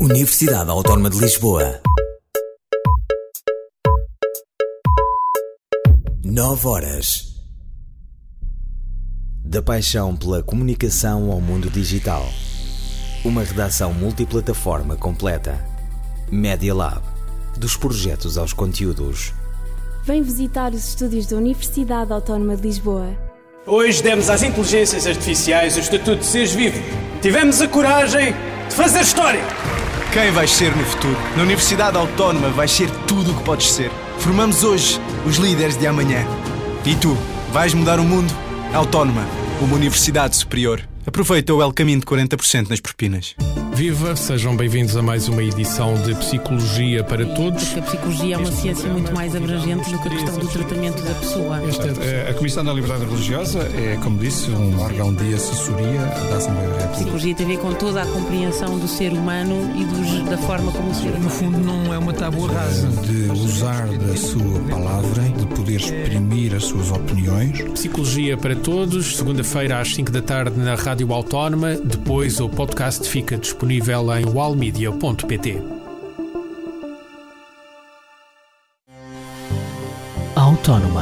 Universidade Autónoma de Lisboa. 9 horas. Da paixão pela comunicação ao mundo digital. Uma redação multiplataforma completa. Media Lab. Dos projetos aos conteúdos. Vem visitar os estúdios da Universidade Autónoma de Lisboa. Hoje demos às inteligências artificiais o estatuto de seres vivo. Tivemos a coragem de fazer história. Quem vais ser no futuro? Na Universidade Autónoma vais ser tudo o que podes ser. Formamos hoje os líderes de amanhã. E tu, vais mudar o mundo? Autónoma, uma universidade superior. Aproveita o El Caminho de 40% nas propinas. Viva, sejam bem-vindos a mais uma edição de Psicologia para Todos. Porque a psicologia é uma ciência muito mais abrangente do que a questão do tratamento da pessoa. A Comissão da Liberdade Religiosa é, como disse, um órgão de assessoria da Assembleia da República. A psicologia tem a ver com toda a compreensão do ser humano e da forma como o ser humano... No fundo, não é uma tábua rasa de usar da sua palavra, de poder exprimir as suas opiniões. Psicologia para Todos, segunda-feira às 5 da tarde na Rádio Autónoma. Depois o podcast fica disponível em walmedia.pt. Autónoma.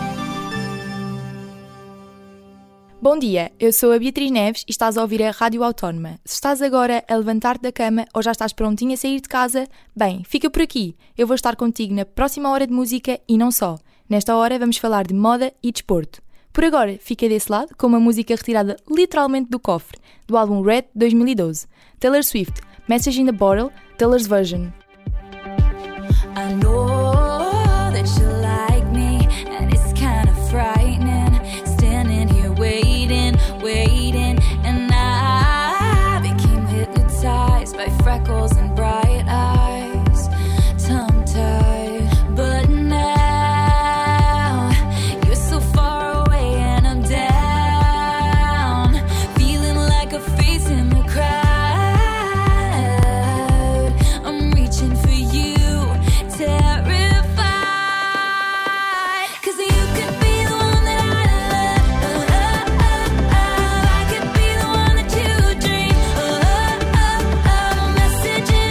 Bom dia, eu sou a Beatriz Neves e estás a ouvir a Rádio Autónoma. Se estás agora a levantar-te da cama ou já estás prontinho a sair de casa, bem, fica por aqui. Eu vou estar contigo na próxima hora de música e não só. Nesta hora vamos falar de moda e desporto. Por agora, fica desse lado com uma música retirada literalmente do cofre, do álbum Red 2012. Taylor Swift, Message in the Bottle, Taylor's Version. I know that you like me, and it's kind of frightening. Standing here waiting, and I became hypnotized by freckles and bright eyes, tongue-tied. But now you're so far away, and I'm down, feeling like a face in the crowd. I'm reaching for you, terrified, 'cause you could be the one that I love. I could be the one that you dream of. A message in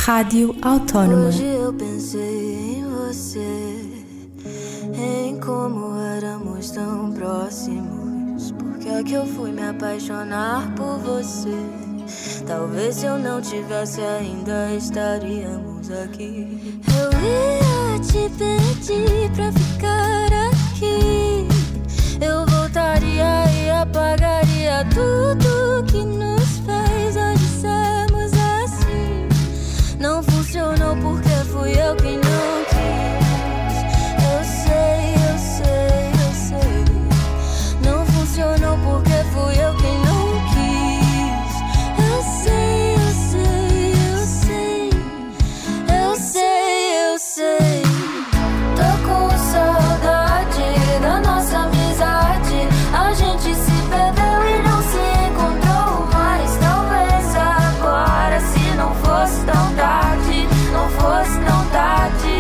Rádio Autónoma. Hoje eu pensei em você, em como éramos tão próximos. Por que é que eu fui me apaixonar por você? Talvez se eu não tivesse ainda estaríamos aqui. Eu ia te pedir pra ficar aqui. Eu voltaria e apagaria tudo que nos fez hoje sermos assim. Não funcionou porque fui eu quem não quis. Eu sei, eu sei, eu sei. Não funcionou porque fui eu quem não quis. Eu sei, eu sei, eu sei. Eu sei, eu sei. Tô com saudade da nossa amizade. A gente se perdeu e não se encontrou mais. Talvez agora, se não fosse tão tarde, não fosse tão tarde.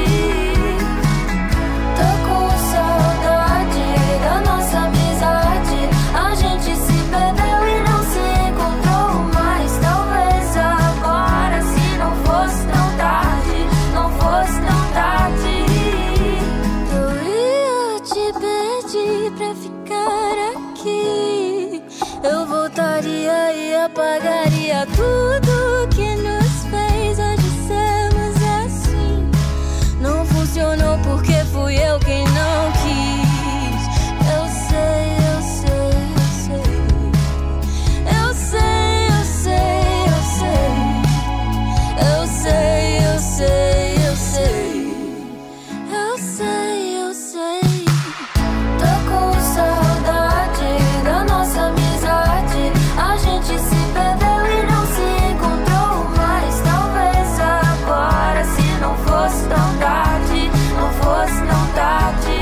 Tô com saudade da nossa amizade. A gente se perdeu e não se encontrou mais. Talvez agora, se não fosse tão tarde, não fosse tão tarde. Eu ia te pedir pra ficar aqui. Eu voltaria e apagaria tudo que nos fez hoje sermos assim. Não funcionou porque fui eu quem não quis. Eu sei, eu sei, eu sei. Eu sei, eu sei, eu sei. Eu sei, eu sei, eu sei. Eu sei, eu sei. Tô com saudade da nossa amizade. A gente se perdeu e não se encontrou mais. Talvez agora, se não fosse tão tarde, não fosse tão tarde.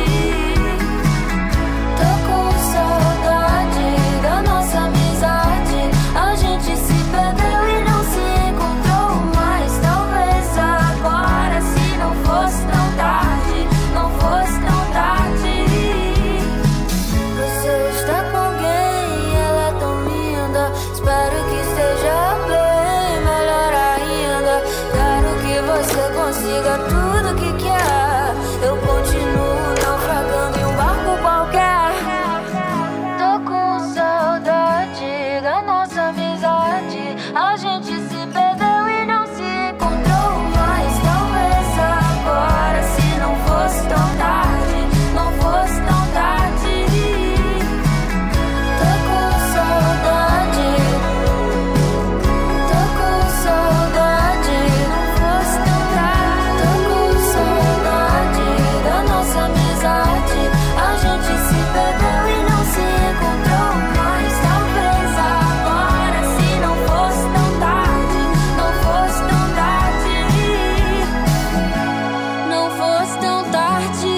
Tô com saudade da nossa amizade. A gente se perdeu e não se encontrou mais. Talvez agora, se não fosse tão tarde, não fosse tão tarde. Você está com alguém, ela é tão linda. Espero que esteja bem, melhor ainda. Quero que você consiga tudo que quer. Eu continuo naufragando em um barco qualquer. Tô com saudade da nossa amizade. A gente se perdeu e não se encontrou mais. Talvez agora, se não fosse tão tarde, não fosse tão tarde. Tô com saudade. Tô com saudade. Não fosse tão tarde. Tô com saudade da nossa amizade. A gente se perdeu e não se encontrou mais. Talvez agora, se não fosse tão tarde, não fosse tão tarde. Não fosse tão tarde.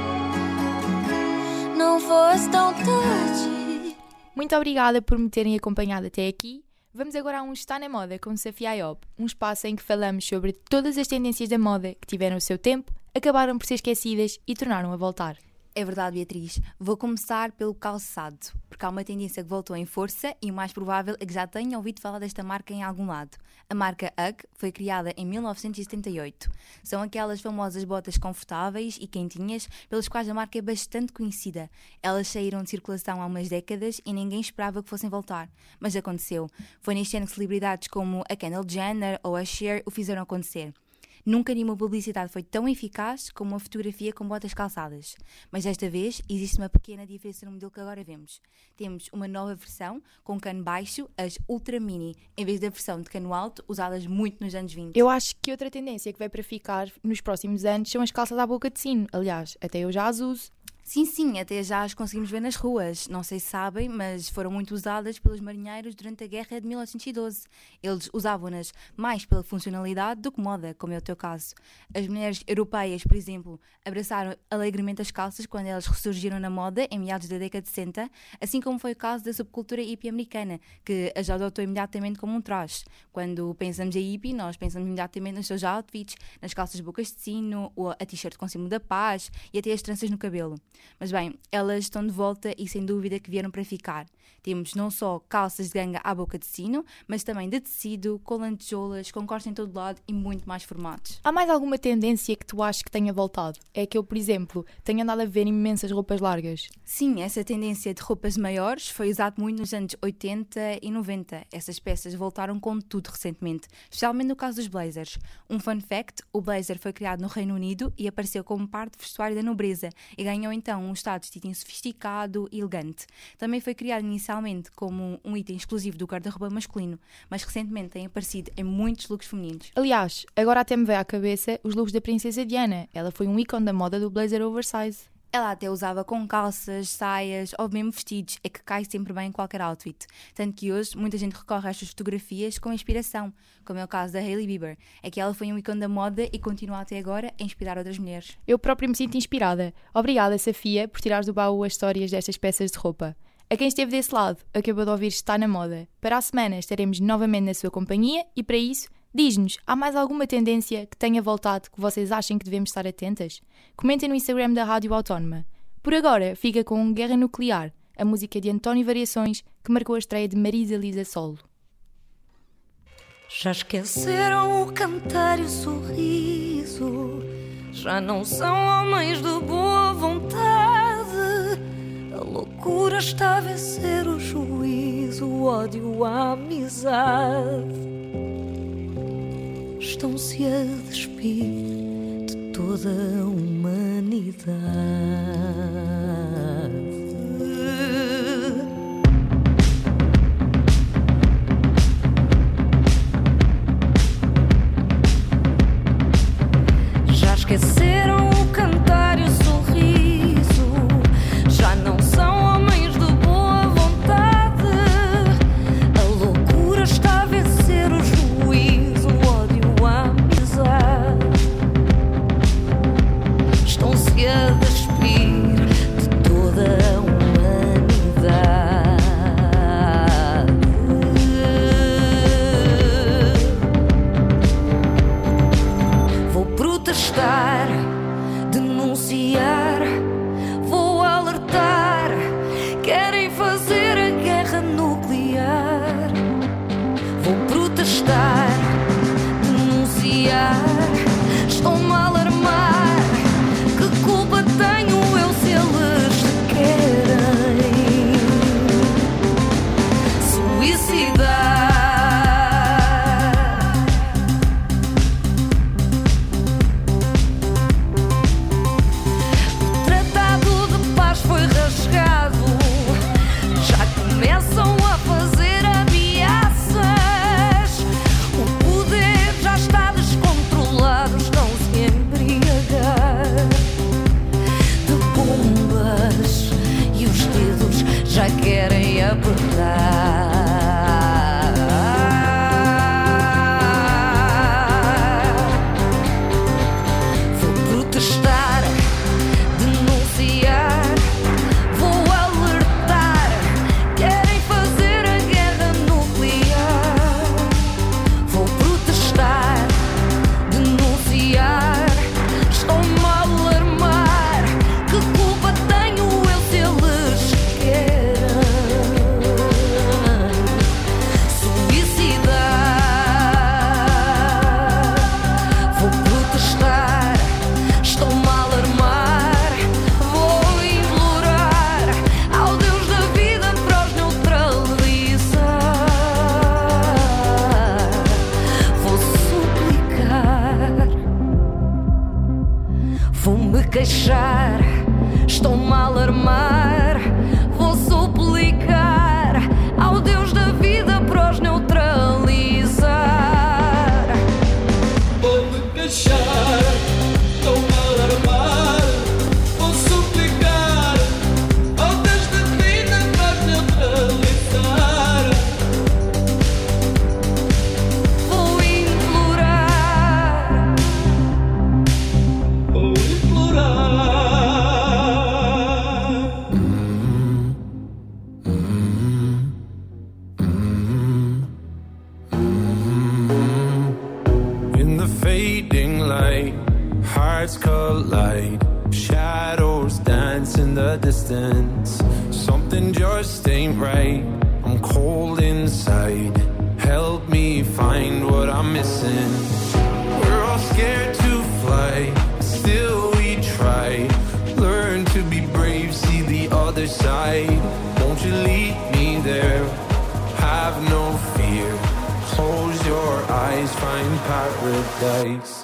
Não fosse tão tarde. Muito obrigada por me terem acompanhado até aqui. Vamos agora a um Está na Moda com Sofia Ayob, um espaço em que falamos sobre todas as tendências da moda que tiveram o seu tempo, acabaram por ser esquecidas e tornaram a voltar. É verdade, Beatriz. Vou começar pelo calçado, porque há uma tendência que voltou em força e o mais provável é que já tenha ouvido falar desta marca em algum lado. A marca UGG foi criada em 1978. São aquelas famosas botas confortáveis e quentinhas pelas quais a marca é bastante conhecida. Elas saíram de circulação há umas décadas e ninguém esperava que fossem voltar. Mas aconteceu. Foi neste ano que celebridades como a Kendall Jenner ou a Cher o fizeram acontecer. Nunca nenhuma publicidade foi tão eficaz como uma fotografia com botas calçadas. Mas desta vez existe uma pequena diferença no modelo que agora vemos. Temos uma nova versão com cano baixo, as Ultra Mini, em vez da versão de cano alto, usadas muito nos anos 20. Eu acho que outra tendência que vai para ficar nos próximos anos são as calças à boca de sino. Aliás, até eu já as uso. Sim, até já as conseguimos ver nas ruas. Não sei se sabem, mas foram muito usadas pelos marinheiros durante a Guerra de 1912. Eles usavam-nas mais pela funcionalidade do que moda, como é o teu caso. As mulheres europeias, por exemplo, abraçaram alegremente as calças quando elas ressurgiram na moda em meados da década de 60, assim como foi o caso da subcultura hippie americana, que as adotou imediatamente como um traje. Quando pensamos em hippie, nós pensamos imediatamente nos seus outfits, nas calças bocas de sino, ou a t-shirt com símbolo da paz e até as tranças no cabelo. Mas bem, elas estão de volta e sem dúvida que vieram para ficar. Temos não só calças de ganga à boca de sino, mas também de tecido, com lantejoulas, com cortes em todo lado e muito mais formatos. Há mais alguma tendência que tu achas que tenha voltado? É que eu, por exemplo, tenho andado a ver imensas roupas largas. Sim, essa tendência de roupas maiores foi usada muito nos anos 80 e 90. Essas peças voltaram com tudo recentemente, especialmente no caso dos blazers. Um fun fact, o blazer foi criado no Reino Unido e apareceu como parte do vestuário da nobreza e ganhou então um status de item sofisticado e elegante. Também foi criado inicialmente como um item exclusivo do guarda-roupa masculino, mas recentemente tem aparecido em muitos looks femininos. Aliás, agora até me veio à cabeça os looks da princesa Diana. Ela foi um ícone da moda do blazer oversize. Ela até usava com calças, saias ou mesmo vestidos, é que cai sempre bem em qualquer outfit. Tanto que hoje muita gente recorre a estas fotografias com inspiração, como é o caso da Hailey Bieber. É que ela foi um ícone da moda e continua até agora a inspirar outras mulheres. Eu própria me sinto inspirada. Obrigada, Safia, por tirares do baú as histórias destas peças de roupa. A quem esteve desse lado, acabou de ouvir Está na Moda. Para a semana estaremos novamente na sua companhia e para isso, diz-nos, há mais alguma tendência que tenha voltado que vocês achem que devemos estar atentas? Comentem no Instagram da Rádio Autónoma. Por agora, fica com Guerra Nuclear, a música de António Variações, que marcou a estreia de Marisa Liza solo. Já esqueceram o cantar e o sorriso, já não são homens de boa vontade. A loucura está a vencer o juízo, o ódio, a amizade. Estão-se a despir de toda a humanidade. Já esqueceram o cantar e o sorriso, já não são homens de boa vontade. A loucura está a vencer o juízo, o ódio, a amizade. Estão-se a despir de toda a humanidade. Vou protestar, denunciar, vou alertar. Querem fazer a guerra nuclear. Vou protestar, denunciar, estão-me a alarmar. Que culpa tenho eu se eles querem suicidar? O tratado de paz foi rasgado, já começam a fazer ameaças. O poder já está descontrolado, estão-se a embriagar de bombas e os dedos já querem apertar. Vou protestar, denunciar, vou alertar. Querem fazer a guerra nuclear. Vou protestar, denunciar, estão-me a alarmar. Que culpa tenho eu se eles querem suicidar? Vou protestar, estão-me a alarmar. Vou implorar ao Deus da vida para os neutralizar. Vou suplicar, vou-me queixar, estão-me a alarmar. Vou suplicar ao Deus da vida para os neutralizar. Vou-me queixar, estou-me a alarmar. Vou suplicar ao Deus da vida para os neutralizar. Vou implorar, Vou implorar. In the fading light, hearts collide. Shadows dance in the distance. Something just ain't right. I'm cold inside. Help me find what I'm missing. We're all scared to fly, still we try. Learn to be brave, see the other side. Won't you lead me there? Have no fear. Close your eyes, find paradise.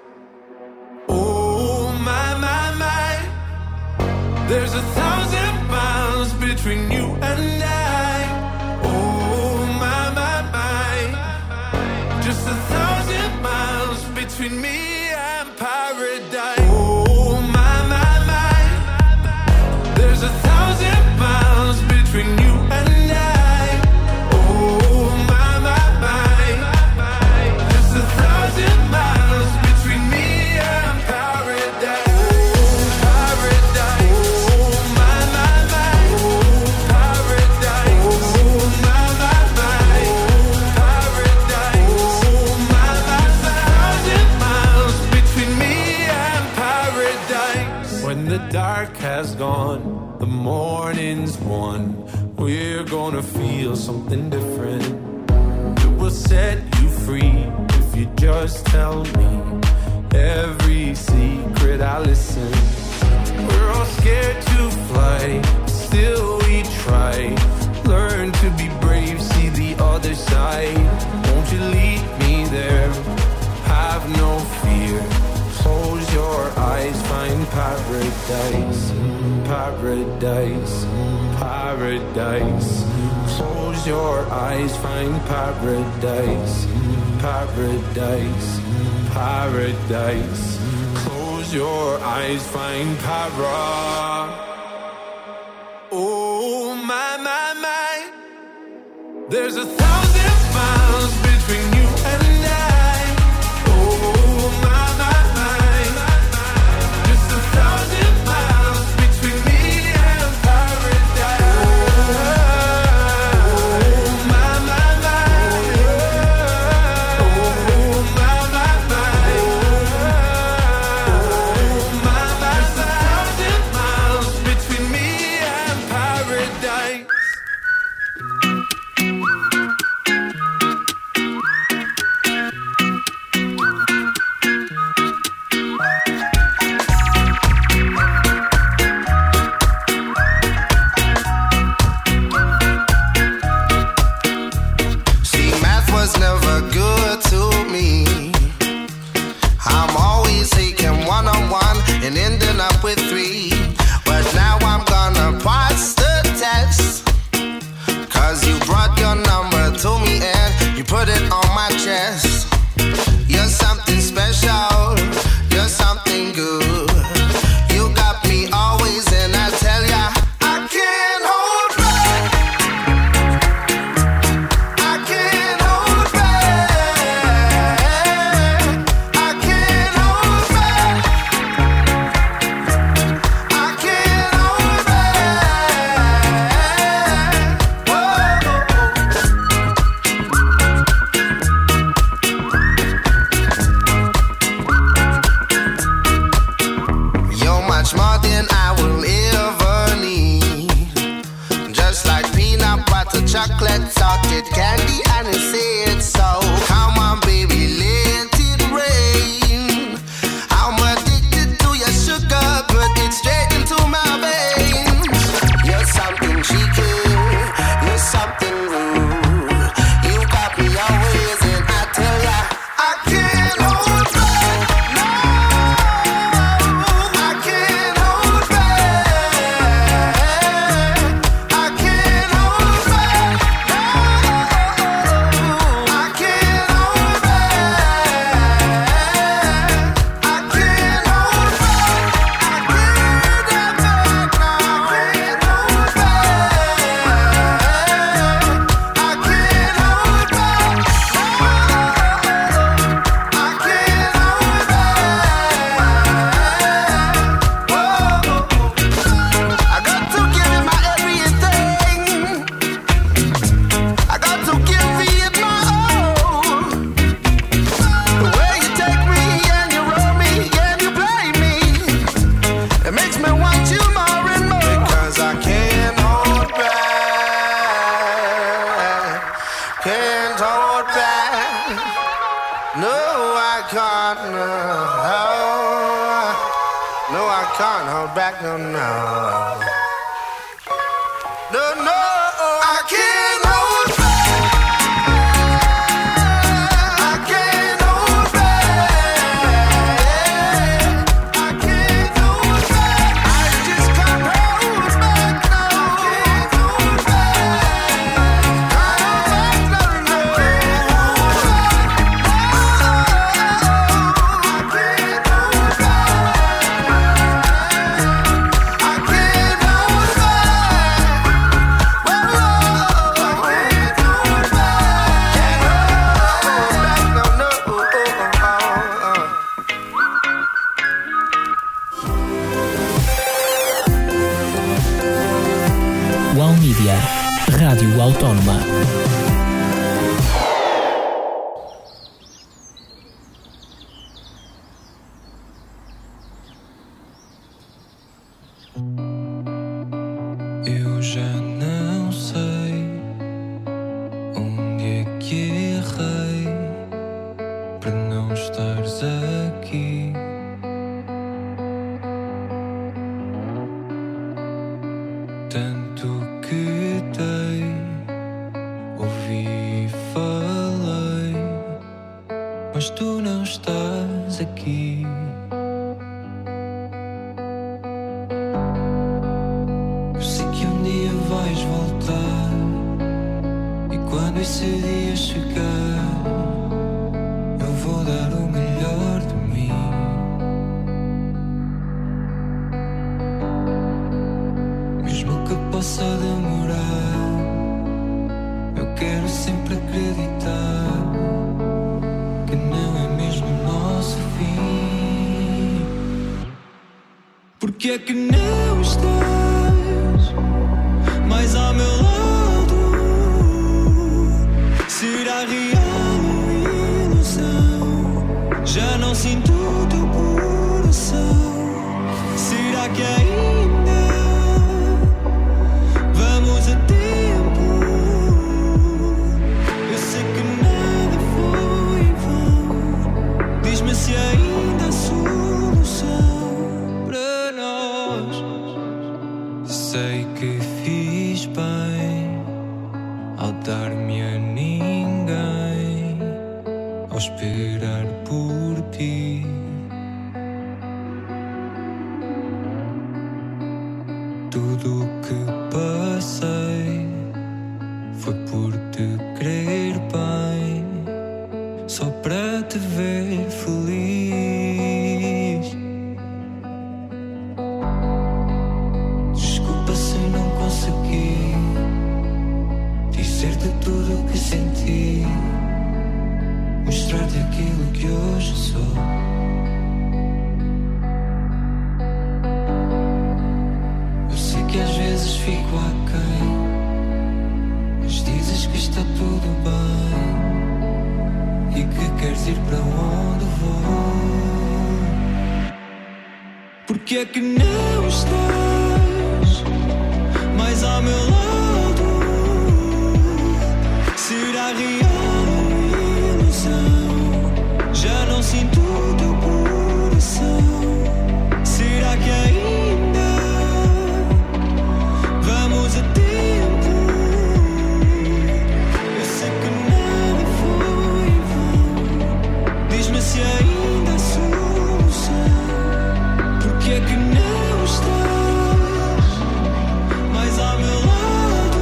Oh my, my, my. There's 1,000 miles between you and I. Oh my, my, my. Just 1,000 miles between me and paradise. Oh my, my, my. There's 1,000 miles between you and I. Oh my, my, my. Just 1,000 miles between me and paradise. Paradise. Oh my, my, my. Paradise. Oh my, my, my. Paradise. Oh my, my, my. 1,000 miles between me and paradise. When the dark has gone, the morning's won. We're gonna feel something different. It will set you free if you just tell me every secret I listen. We're all scared to fly, still we try. Learn to be brave, see the other side. Won't you lead me there? Have no fear. Close your eyes, find paradise. Paradise, paradise. Close your eyes, find paradise. Paradise, paradise. Close your eyes, find para. Oh my, my, my. There's 1,000 miles between you and I. Oh my, my, my. Just 1,000 miles between me and paradise. Oh my, my, my. Oh my, my, my. Oh my, my, 1,000 miles between me and paradise. No, I can't. No, I can't hold back. No, no. No, no, I can't hold back. Mídia, Rádio Autónoma. Eu já não sei onde é que errei para não estares aqui. Tanto que dei, ouvi e falei, mas tu não estás aqui. Eu sei que um dia vais voltar, e quando esse dia chegar, eu vou dar o melhor de mim. Mesmo que possa demorar, eu quero sempre acreditar que não é mesmo o nosso fim. Porque é que não estás mais ao meu lado? Será real ou ilusão? Já não sinto o teu coração. Será que ainda vamos a tempo? Eu sei que nada foi em vão. Diz-me se ainda há solução para nós. Sei que fiz bem ao dar-me a ninguém, ao esperar por ti. Tudo o que passei foi por te querer bem, só para te ver feliz. Desculpa se não consegui dizer-te tudo o que senti, mostrar-te aquilo que hoje sou. Que às vezes fico aquém, mas dizes que está tudo bem e que queres ir para onde vou. Porque é que não estás mais ao meu lado? Será real ou ilusão? Já não sinto o teu coração. Será que ainda vamos a tempo? Eu sei que nada foi em vão. Diz-me se ainda há solução. Porque é que não estás mais ao meu lado?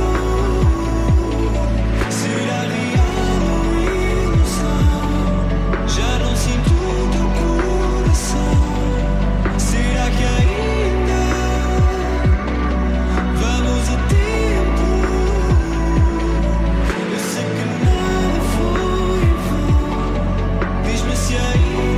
Será real ou ilusão? Já não sinto o teu coração. Será que ainda vamos a tempo? Eu sei que nada foi em vão. Diz-me se ainda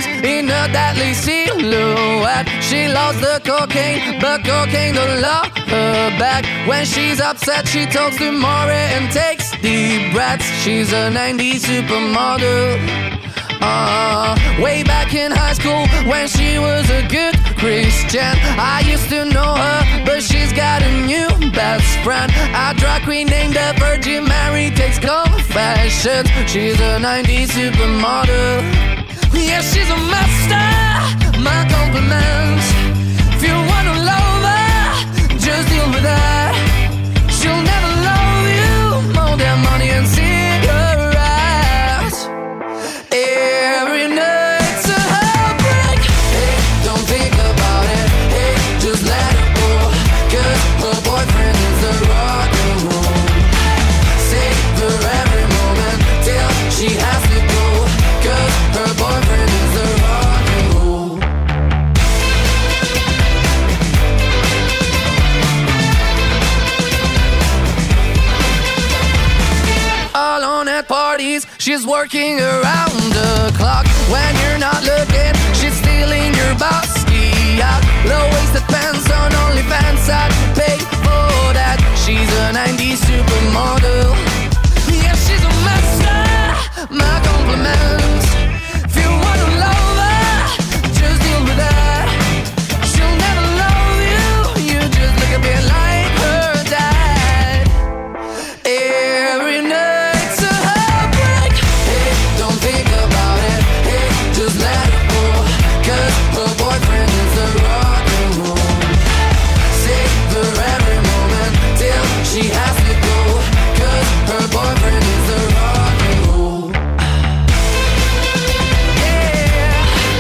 face in a deadly silhouette. She loves the cocaine, but cocaine don't love her back. When she's upset, she talks to Maury and takes deep breaths. She's a 90s supermodel. Way back in high school when she was a good Christian, I used to know her, but she's got a new best friend. A drag queen named the Virgin Mary takes confessions. She's a 90s supermodel. Yeah, she's a master, my compliments. If you wanna love her, just deal with her. She'll never love you more than money and cigarettes. Every night's a heartbreak. Hey, don't think about it. Hey, just let it go. 'Cause her boyfriend is the rock and roll. Savor every moment till she has to go. 'Cause her boyfriend is the rock and roll. Alone at parties, she's working around the clock. When you're not looking, she's stealing your bossy out. Low-waisted pants on OnlyFans, I'd pay for that. She's a 90s supermodel. Yeah, she's a master, my compliments. If you wanna love her, just deal with her. She'll never love you, you just look a bit like her dad. Every night's a heartbreak. Hey, don't think about it. Hey, just let it go. 'Cause her boyfriend is the rock and roll. Savor every moment till she has to go. 'Cause her boyfriend is the rock and roll. Yeah.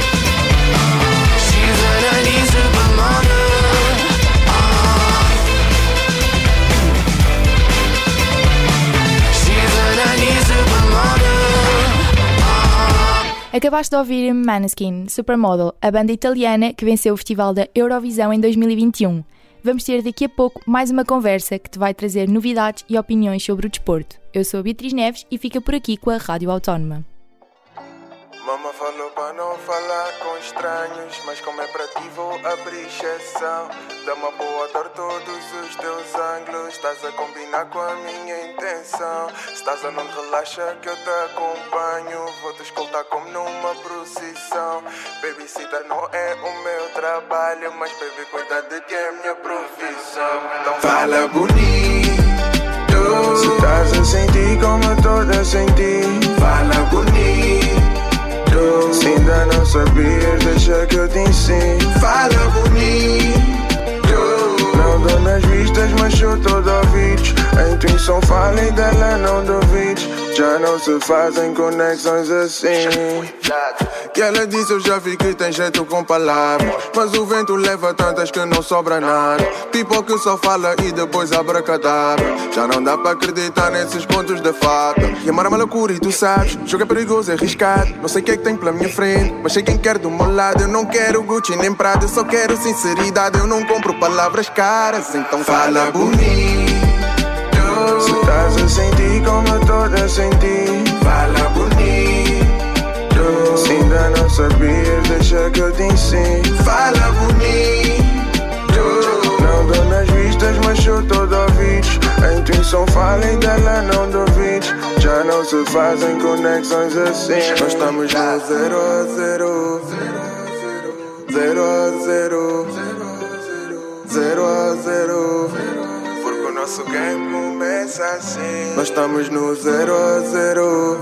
She's a 90s supermodel. She's a 90s supermodel. Acabaste de ouvir Måneskin, Supermodel, a banda italiana que venceu o Festival da Eurovisão em 2021. Vamos ter daqui a pouco mais uma conversa que te vai trazer novidades e opiniões sobre o desporto. Eu sou a Beatriz Neves e fica por aqui com a Rádio Autónoma. Mama falou para não falar com estranhos, mas como é para ti vou abrir exceção. Dá uma boa dor todos os teus ângulos, estás a combinar com a minha intenção. Se estás a não relaxa que eu te acompanho, vou te escoltar como numa procissão. Babysitter não é o meu trabalho, mas baby cuida de ti é minha profissão. Então fala bonito, se estás a sentir como eu tô a sentir. Fala bonito, se ainda não sabias, deixa que eu te ensino. Fala bonito, não dou nas vistas, mas sou todo ouvidos. A intuição fala e dela não duvides. Já não se fazem conexões assim. Que ela disse eu já vi que tem jeito com palavras, mas o vento leva tantas que não sobra nada. Tipo que só fala e depois abracadabra. Já não dá pra acreditar nesses contos de fada. E amar é uma loucura e tu sabes, jogo é perigoso, é arriscado. Não sei o que é que tem pela minha frente, mas sei quem quer do meu lado. Eu não quero Gucci nem Prada, eu só quero sinceridade. Eu não compro palavras caras, então fala bonito. Se estás a sentir como eu tô a sentir. Fala bonito, se ainda não sabias, deixa que eu te ensino. Fala bonito, não dou nas vistas, mas sou todo ouvidos. A intuição fala e dela não duvides. Já não se fazem conexões assim. Nós estamos no 0 a 0, 0 a 0, 0 a 0. Porque o nosso game começa assim. Nós estamos no 0 a 0,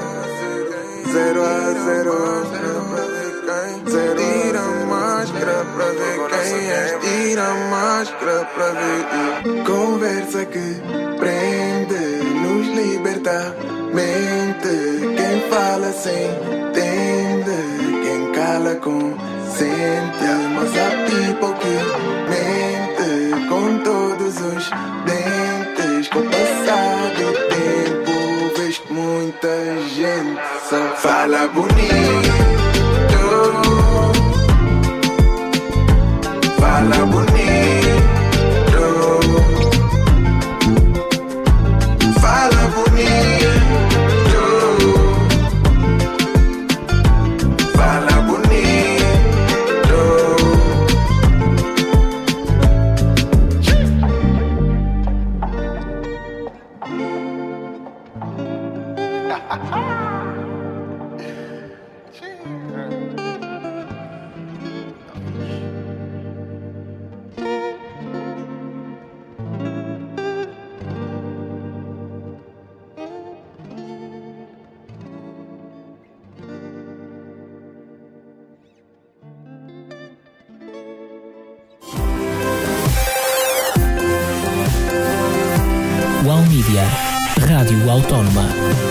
0 a 0. Tira a máscara pra ver quem és. Tira a máscara pra ver. Conversa que prende, nos liberta. Mente, quem fala sem entende. Quem cala consente. Mas há people que mente com todos os dentes. Com o passar do tempo vês que muita gente só fala bonito. Fala bonito, fala bonito, fala bonito. Mídia, Rádio Autónoma.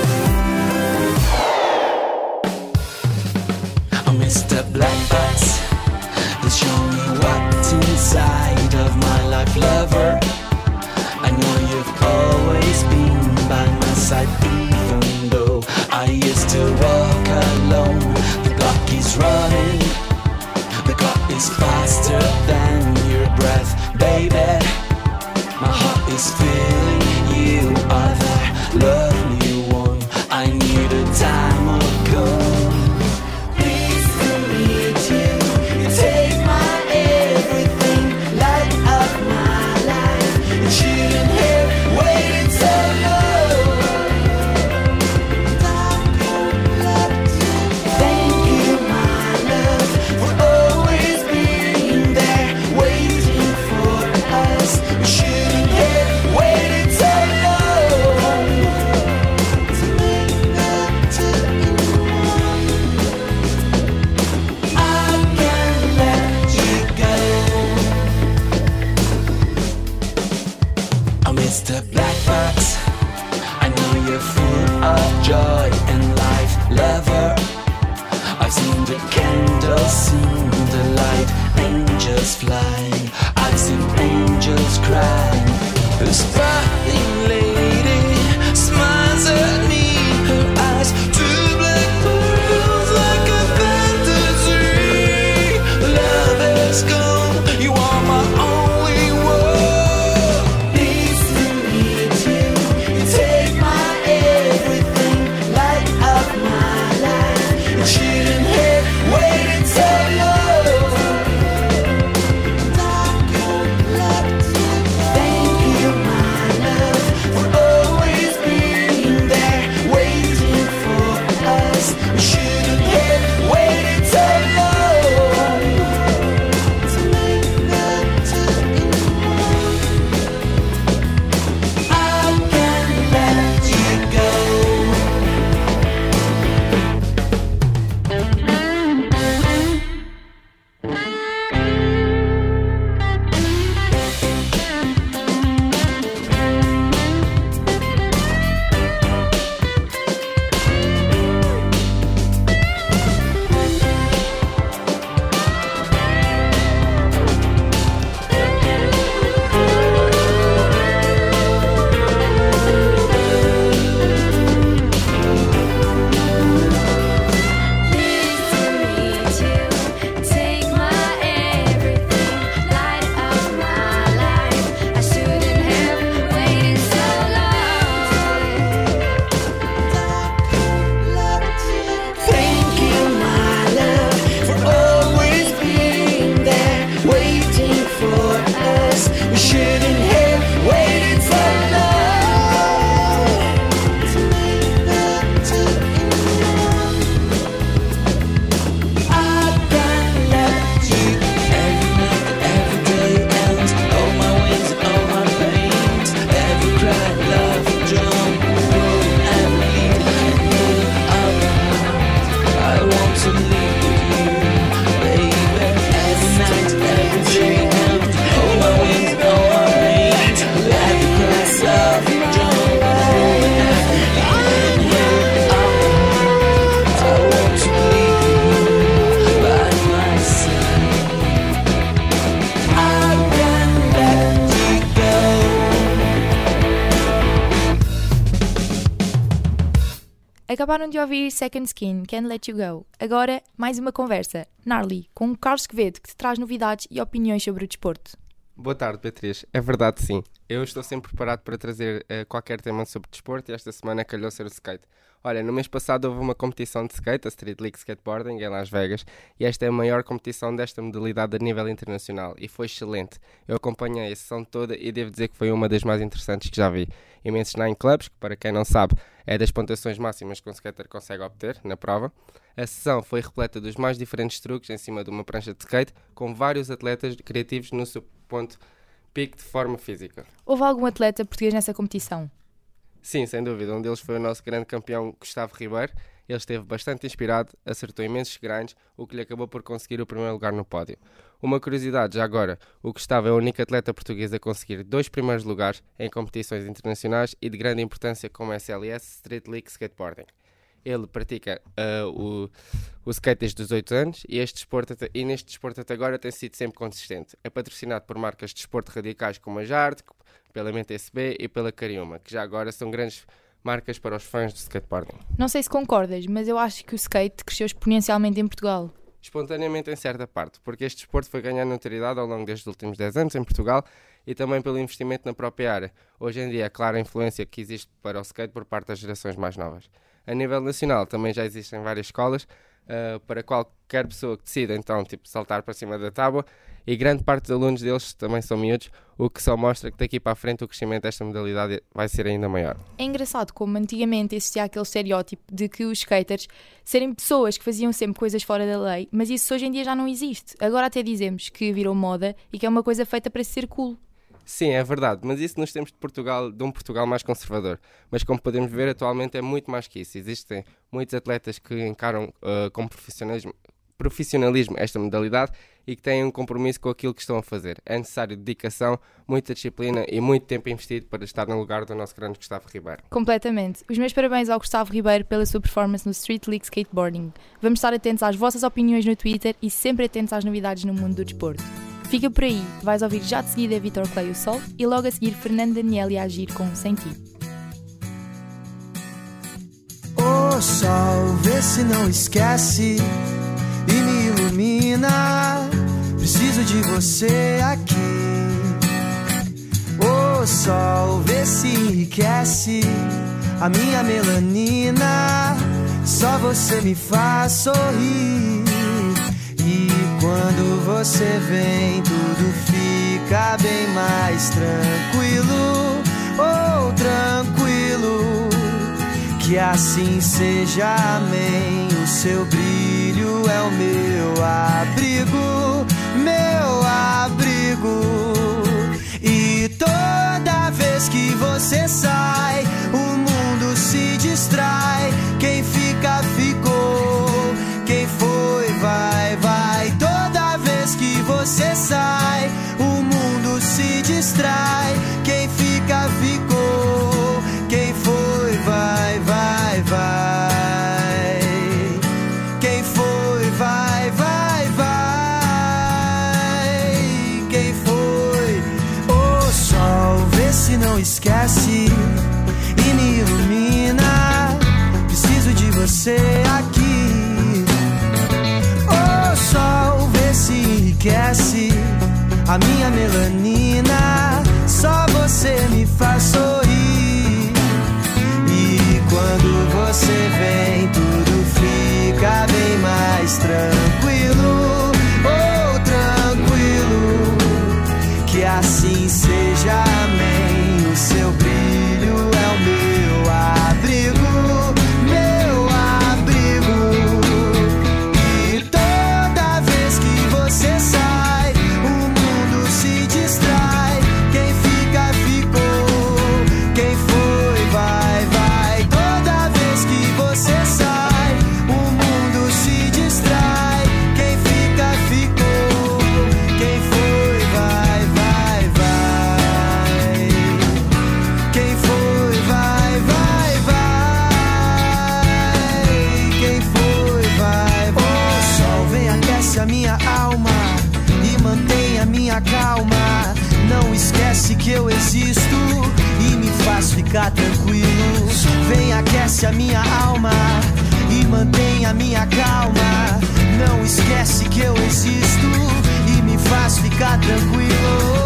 Mr. Black Box, please show me what's inside of my life, lover. I know you've always been by my side, even though I used to walk alone. The clock is running, the clock is faster than your breath, baby. My heart is feeling you are the lovely one I knew the time ago. Pleased to meet you. You take my everything, light up my life. You shouldn't have waited so long. Thank you, my love, for always being there, waiting for us. You shouldn't have waited so long to make up to you. I can't let you go. Oh, Mr. Black Box, I know you're full of joy and life, lover. I've seen the candles, seen the light, angels flying. I've seen angels crying. The sparkling lady smiles at me, her eyes two black pearls like a fantasy. Love has gone, you are my only one. Pleased to meet you. You take my everything, light up my life. You shouldn't have waited so long. Thank you, my love, for always being there, waiting for us. We shouldn't have waited so long to make up to you. I can't let you go. Take my everything, light up my life. I shouldn't have waited so long. Thank you, my love, for always being there, waiting for us. We shouldn't have waited so long to make up to you. I can't let you. Every night and every day ends. All my wings and all my pains. Every cry, love, drum, roll, and lead. And I want to leave with you, baby. Every night and every day ends. All my wings and all my pains. Every cry, love, drum, roll, and lead. I want to leave you by my side. I can't let you go. Acabaram de ouvir Second Skin, Can't Let You Go. Agora, mais uma conversa. Narli, com o Carlos Quevedo, que te traz novidades e opiniões sobre o desporto. Boa tarde, Beatriz. É verdade, sim. Eu estou sempre preparado para trazer qualquer tema sobre desporto e esta semana calhou ser o skate. Olha, no mês passado houve uma competição de skate, a Street League Skateboarding, em Las Vegas, e esta é a maior competição desta modalidade a nível internacional, e foi excelente. Eu acompanhei a sessão toda e devo dizer que foi uma das mais interessantes que já vi. Imensos nine clubs, que para quem não sabe, é das pontuações máximas que um skater consegue obter na prova. A sessão foi repleta dos mais diferentes truques em cima de uma prancha de skate, com vários atletas criativos no seu ponto pico de forma física. Houve algum atleta português nessa competição? Sim, sem dúvida. Um deles foi o nosso grande campeão Gustavo Ribeiro. Ele esteve bastante inspirado, acertou imensos grandes, o que lhe acabou por conseguir o primeiro lugar no pódio. Uma curiosidade já agora, o Gustavo é o único atleta português a conseguir 2 primeiros lugares em competições internacionais e de grande importância como SLS, Street League Skateboarding. Ele pratica o skate desde os 8 anos e neste desporto até agora tem sido sempre consistente. É patrocinado por marcas de desporto radicais como a Jard, pela MTSB e pela Cariuma, que já agora são grandes marcas para os fãs do skateboarding. Não sei se concordas, mas eu acho que o skate cresceu exponencialmente em Portugal. Espontaneamente em certa parte, porque este desporto foi ganhando notoriedade ao longo destes últimos 10 anos em Portugal e também pelo investimento na própria área. Hoje em dia é clara a influência que existe para o skate por parte das gerações mais novas. A nível nacional também já existem várias escolas para qualquer pessoa que decida então saltar para cima da tábua e grande parte dos alunos deles também são miúdos, o que só mostra que daqui para a frente o crescimento desta modalidade vai ser ainda maior. É engraçado como antigamente existia aquele estereótipo de que os skaters serem pessoas que faziam sempre coisas fora da lei, mas isso hoje em dia já não existe. Agora até dizemos que virou moda e que é uma coisa feita para ser cool. Sim, é verdade, mas isso nos tempos de um Portugal mais conservador. Mas como podemos ver, atualmente é muito mais que isso. Existem muitos atletas que encaram com profissionalismo esta modalidade e que têm um compromisso com aquilo que estão a fazer. É necessário dedicação, muita disciplina e muito tempo investido para estar no lugar do nosso grande Gustavo Ribeiro. Completamente. Os meus parabéns ao Gustavo Ribeiro pela sua performance no Street League Skateboarding. Vamos estar atentos às vossas opiniões no Twitter e sempre atentos às novidades no mundo do desporto. Fica por aí, vais ouvir já de seguida Vitor Clay o Sol e logo a seguir Fernando Daniel e a Agir com Sem Ti. Ô sol, vê se não esquece e me ilumina. Preciso de você aqui. Ô sol, vê se enriquece a minha melanina. Só você me faz sorrir. E quando você vem, tudo fica bem mais tranquilo. Oh, tranquilo. Que assim seja, amém. O seu brilho é o meu abrigo, meu abrigo. E toda vez que você sai, o mundo se distrai. Quem fica, ficou. Quem foi, vai, vai. Toda vez que você sai, o mundo se distrai. Quem fica, ficou. Quem foi, vai, vai, vai. Quem foi, vai, vai, vai. Quem foi? Ô sol, vê se não esquece e me ilumina. Preciso de você aqui. Ô sol, vê se enriquece a minha melanina. Só você me faz sorrir. E quando você vem, tudo fica bem mais tranquilo. Oh, tranquilo. Que assim seja, amém. O seu brilho é o meu abrigo, meu abrigo. E toda vez que você sai, o mundo se distrai. Quem fica, ficou. Quem foi, vai, vai. Toda vez que você sai, o mundo se distrai. Quem fica, ficou. Quem foi, vai, vai, vai. Quem foi, vai, vai, vai. Quem foi, vai, vai. Ô sol, vem, aquece a minha alma e mantém a minha calma. Não esquece que eu existo e me faz ficar tranquilo. Vem, aquece a minha alma e mantém a minha calma. Não esquece que eu existo e me faz ficar tranquilo.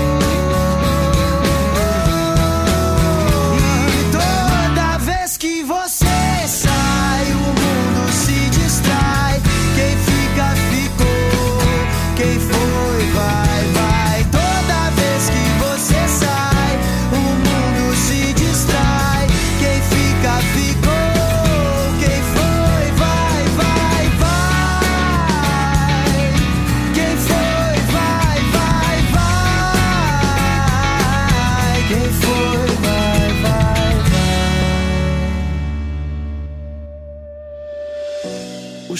E toda vez que você sai, o mundo se distrai. Quem fica, ficou. Quem foi, vai, vai. Toda vez que você sai, o mundo se distrai. Quem fica, ficou. Quem foi, vai, vai, vai. Quem foi, vai, vai,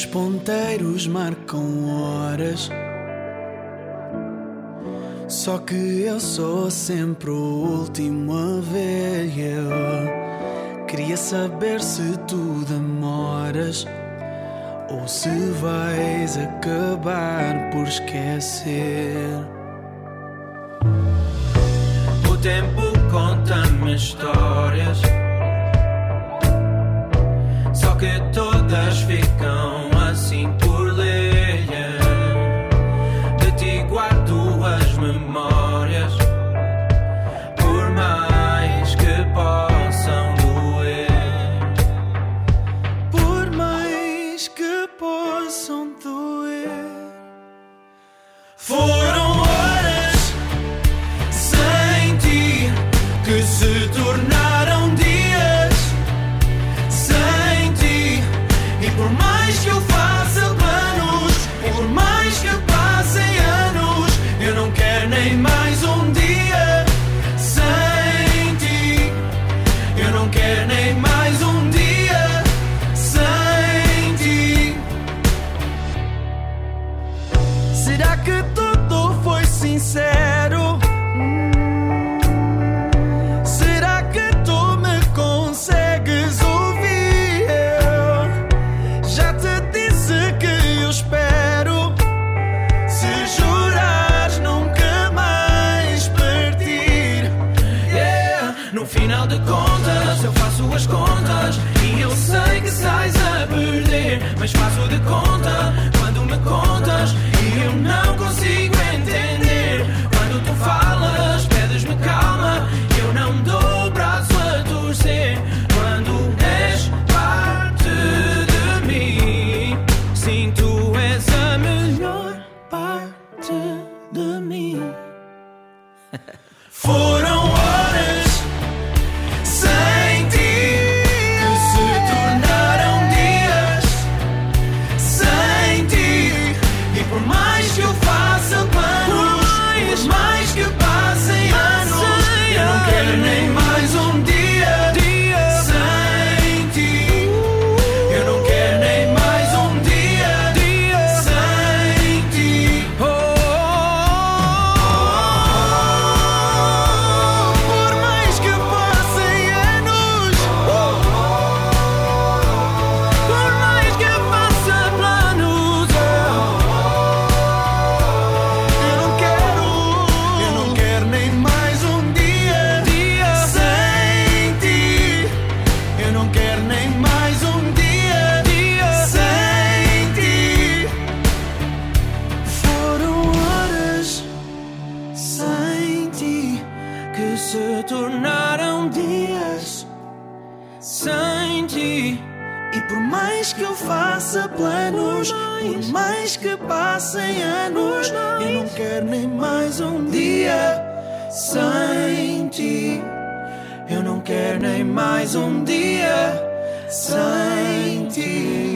os ponteiros marcam horas. Só que eu sou sempre o último a ver. Eu queria saber se tu demoras ou se vais acabar por esquecer. O tempo conta-me histórias, só que todas ficam assim por ler. De ti guardo as memórias, por mais que possam doer. Por mais que possam doer. Foram horas sem ti que se tornaram dias sem ti. E por mais que eu faça planos, e por mais que passem anos, eu não quero nem mais um dia sem ti. Eu não quero nem mais um dia sem ti. Será que tudo foi sincero? Será que tu me consegues ouvir? Eu já te disse que eu espero. Se jurares nunca mais partir. Yeah. No final de contas eu faço as contas e eu sei que sais a perder, mas faço de conta quando me contas e eu não consigo entender. Quando tu falas, pedes-me calma, eu não dou o braço a torcer. Quando és parte de mim, sim, tu és a melhor parte de mim. Foram horas sem ti que se tornaram dias sem ti. E por mais que eu faça planos, por mais que passem anos, eu não quero nem mais um dia sem ti. Eu não quero nem mais um dia sem ti. Por mais que passem anos, por mais que faça planos, eu não quero nem mais um dia sem ti. Eu não quero nem mais um dia sem ti. Foram horas sem ti que se tornaram dias sem ti. E por mais que eu faça planos, por mais que passem anos, eu não quero nem mais um dia sem ti. Eu não quero nem mais um dia sem ti.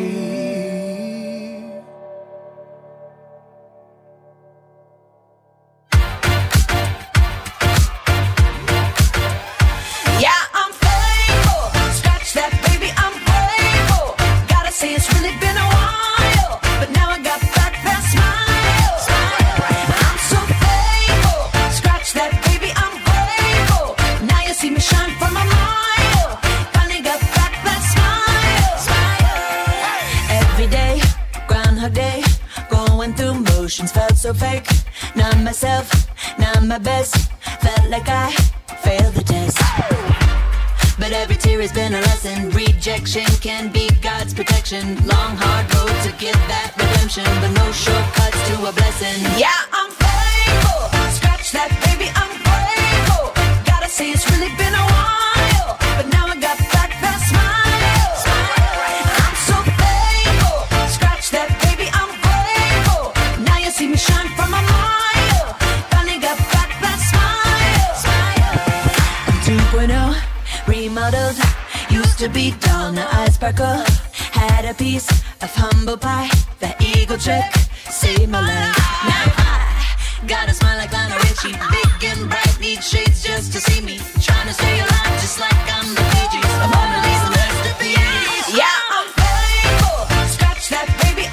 Yeah, I'm faithful. Scratch that, baby, I'm grateful. Gotta say it's really been a while, but now I got back that smile. I'm so faithful. Scratch that, baby, I'm grateful. Now you see me shine from a mile. Finally got back that smile. Every day, Groundhog Day, going through motions, felt so fake. Not myself, not my best. Felt like I failed the test. But every tear has been a lesson. Rejection can be God's protection. Long, hard road to get that redemption, but no shortcuts to a blessing. Yeah, I'm faithful. Scratch that, baby, I'm grateful. Gotta say it's really been a while, but now I got back that smile. I'm so faithful. Scratch that, baby, I'm grateful. Now you see me shine from a mile. Finally got back that smile. I'm 2.0, remodeled. Used to be dull, now I sparkle. Had a piece of humble pie. That eagle trick saved my life. Now I got a smile like Lionel Richie. Big and bright, need shades just to see me. Trying to stay alive just like I'm the Fiji. A Mona Lisa masterpiece. Yeah, I'm faithful. Scratch that, baby,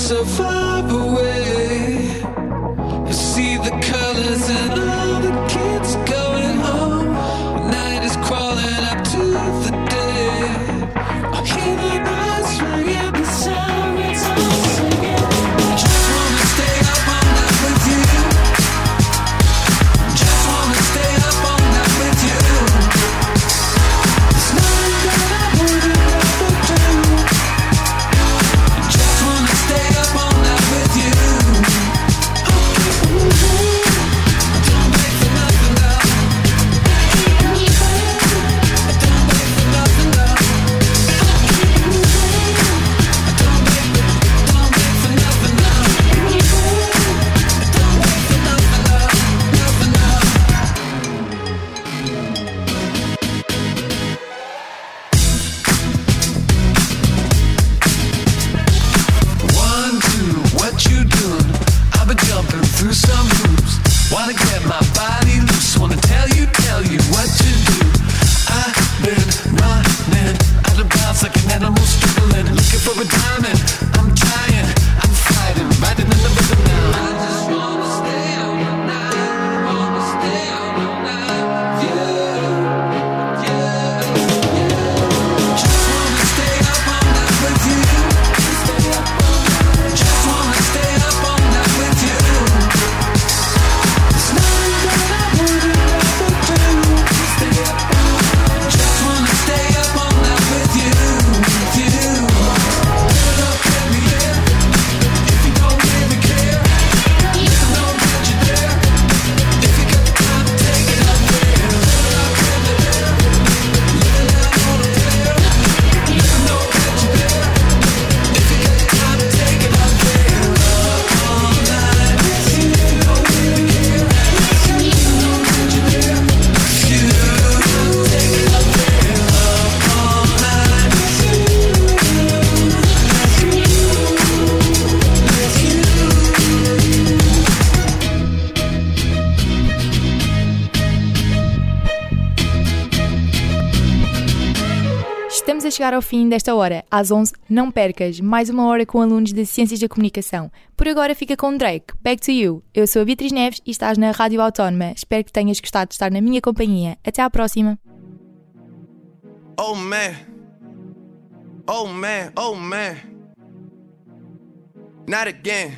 so far away. You see the colors and all the kids going home. The night is crawling up to the day. I hear the bells ringing, the sirens all singing. Just wanna stay up all night with you. Just wanna stay up all night with you. There's nothing that I wouldn't rather do. Just wanna stay up all night with you. I'll keep moving. Don't wait for nothing now. Keep moving. Don't wait for nothing now. I'll keep moving. Don't wait for nothing now. Keep moving. Don't wait for nothing now. Nothing now. 1, 2, what you doing? I've been jumping through some hoops. Wanna get my body loose. Wanna tell you what to do. I've been running out of bounds like an animal struggling. Looking for a diamond. I'm trying, I'm fighting, riding in the rhythm now. I just wanna stay out all night. Wanna stay out all night. Yeah, yeah, yeah. Just wanna stay up all night with you. Just wanna stay up all night with you. There's nothing that I wouldn't rather do. Just wanna stay up all night with you. Give it up, baby, yeah. If you don't really care, let them know that you're there. If you got the time to take it up there. Let it up, baby, yeah. Let it out on the player. Let them know that you're there. If you got the time to take it up there. Up all night with you. If you don't really care, let them know that you're there. If you take it up there. Up all night with you. Estamos a chegar ao fim desta hora. Às 11, não percas, mais uma hora com alunos de Ciências da Comunicação. Por agora fica com Drake, Back to You. Eu sou a Beatriz Neves e estás na Rádio Autónoma. Espero que tenhas gostado de estar na minha companhia. Até à próxima. Oh man. Oh man, oh man. Not again.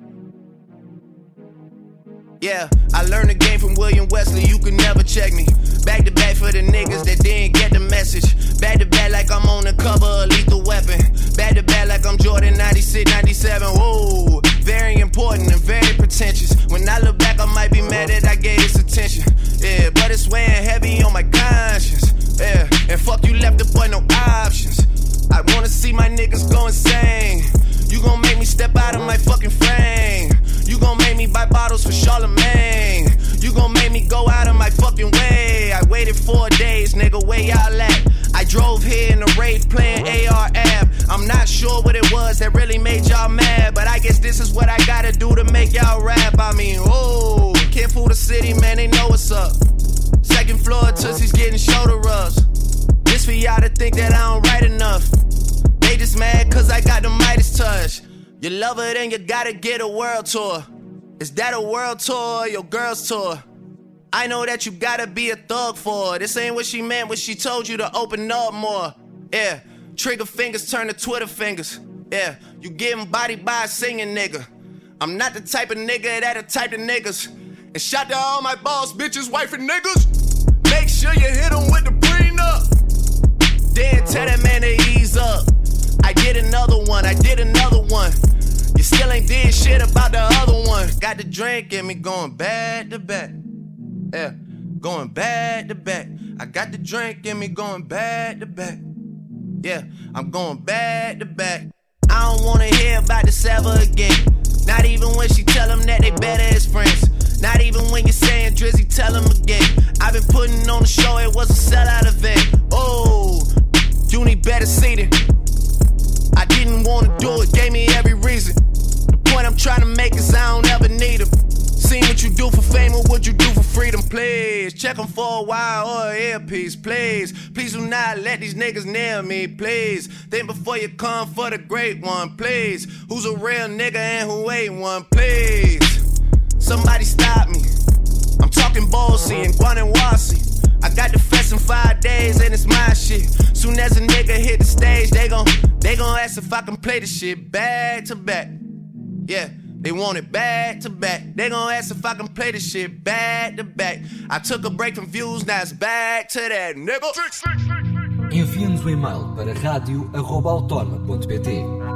Yeah, I learned the game from William Wesley, you can never check me. Back to back for the niggas that didn't get the message. Back to back like I'm on the cover of Lethal Weapon. Back to back like I'm Jordan 96, 97. Whoa, very important and very pretentious. When I look back, I might be mad that I gave this attention. Yeah, but it's weighing heavy on my conscience. Yeah, and fuck you left the boy no options. I wanna see my niggas go insane. You gon' make me step out of my fucking frame. You gon' make me buy bottles for Charlemagne. You gon' make me go out of my fucking way. I waited 4 days, nigga, where y'all at? I drove here in a Wraith playing AR-AB. I'm not sure what it was that really made y'all mad, but I guess this is what I gotta do to make y'all rap. I mean, oh, can't fool the city, man, they know what's up. Second floor, Tootsie's getting shoulder rubs. This for y'all to think that I don't write enough. They just mad cause I got the Midas touch. You love her, then you gotta get a world tour. Is that a world tour or your girl's tour? I know that you gotta be a thug for her. This ain't what she meant when she told you to open up more. Yeah, trigger fingers turn to Twitter fingers. Yeah, you getting bodied by a singing nigga. I'm not the type of nigga that'll type of niggas. And shout to all my boss bitches, wife and niggas. Make sure you hit them with the prenup. Then tell that man to ease up. I did another one, I did another one. You still ain't did shit about the other one. Got the drink in me going back to back. Yeah, going back to back. I got the drink in me going back to back. Yeah, I'm going back to back. I don't wanna hear about this ever again. Not even when she tell them that they better as friends. Not even when you're saying Drizzy, tell them again. I've been putting on the show, it was a sellout event. Oh, you need better seating. I didn't wanna do it, gave me every reason. The point I'm trying to make is I don't ever need them. seen what you do for fame or what you do for freedom, please. Check them for a while or an earpiece, please. Please do not let these niggas near me, please. Think before you come for the great one, please. Who's a real nigga and who ain't one, please. Somebody stop me. I'm talking Ballsy and Guanawasi. I got the fest in 5 days and it's my shit. Soon as a nigga hit the stage, they gon' ask if I can play the shit back to back. Yeah, they want it back to back. They gon' ask if I can play the shit back to back. I took a break from views, now it's back to that, nigga. Envie-nos um e-mail para radio@autonoma.pt.